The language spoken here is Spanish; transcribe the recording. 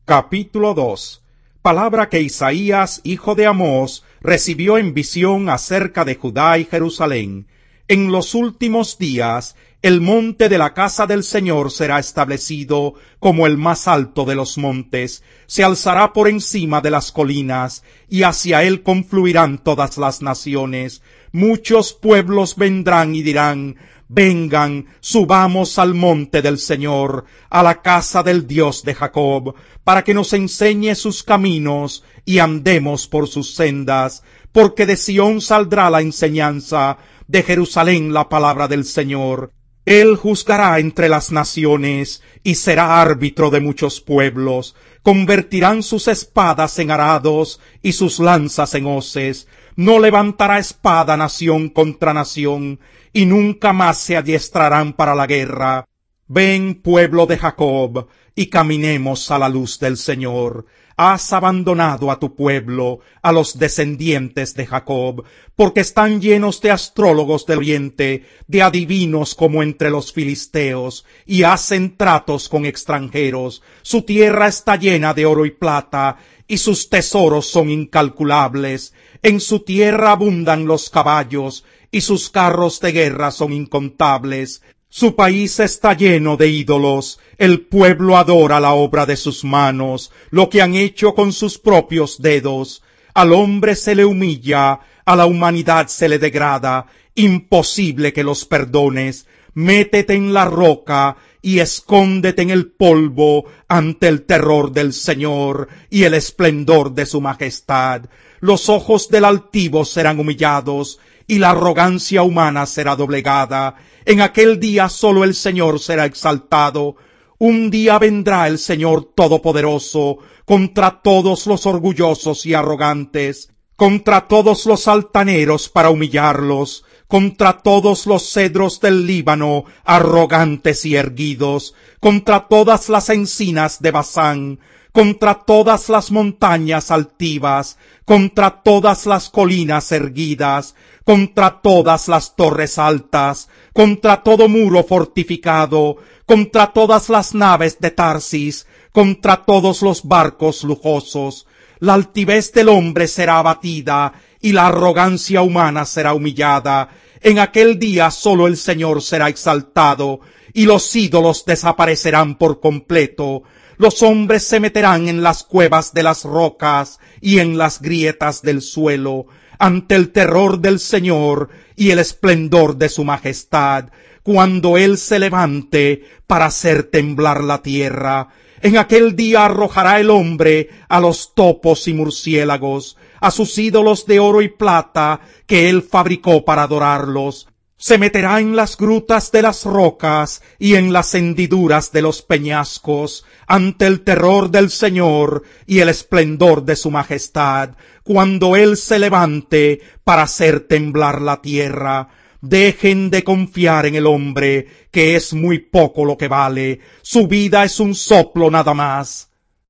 Capítulo 2. Palabra que Isaías, hijo de Amós, recibió en visión acerca de Judá y Jerusalén. En los últimos días, el monte de la casa del Señor será establecido como el más alto de los montes, se alzará por encima de las colinas, y hacia él confluirán todas las naciones. Muchos pueblos vendrán y dirán: vengan, subamos al monte del Señor, a la casa del Dios de Jacob, para que nos enseñe sus caminos y andemos por sus sendas, porque de Sión saldrá la enseñanza, de Jerusalén la palabra del Señor. Él juzgará entre las naciones y será árbitro de muchos pueblos. Convertirán sus espadas en arados y sus lanzas en hoces. No levantará espada nación contra nación, y nunca más se adiestrarán para la guerra. Ven, pueblo de Jacob, y caminemos a la luz del Señor. Has abandonado a tu pueblo, a los descendientes de Jacob, porque están llenos de astrólogos del oriente, de adivinos como entre los filisteos, y hacen tratos con extranjeros. Su tierra está llena de oro y plata, y sus tesoros son incalculables. En su tierra abundan los caballos, y sus carros de guerra son incontables. Su país está lleno de ídolos, el pueblo adora la obra de sus manos, lo que han hecho con sus propios dedos. Al hombre se le humilla, a la humanidad se le degrada, imposible que los perdones. Métete en la roca y escóndete en el polvo ante el terror del Señor y el esplendor de su majestad. Los ojos del altivo serán humillados, y la arrogancia humana será doblegada. En aquel día solo el Señor será exaltado. Un día vendrá el Señor Todopoderoso contra todos los orgullosos y arrogantes, contra todos los altaneros para humillarlos, contra todos los cedros del Líbano arrogantes y erguidos, contra todas las encinas de Basán, contra todas las montañas altivas, contra todas las colinas erguidas, contra todas las torres altas, contra todo muro fortificado, contra todas las naves de Tarsis, contra todos los barcos lujosos. La altivez del hombre será abatida, y la arrogancia humana será humillada. En aquel día solo el Señor será exaltado, y los ídolos desaparecerán por completo. Los hombres se meterán en las cuevas de las rocas y en las grietas del suelo, ante el terror del Señor y el esplendor de su majestad, cuando Él se levante para hacer temblar la tierra. En aquel día arrojará el hombre a los topos y murciélagos, a sus ídolos de oro y plata que Él fabricó para adorarlos. Se meterá en las grutas de las rocas y en las hendiduras de los peñascos, ante el terror del Señor y el esplendor de su majestad, cuando Él se levante para hacer temblar la tierra. Dejen de confiar en el hombre, que es muy poco lo que vale. Su vida es un soplo nada más.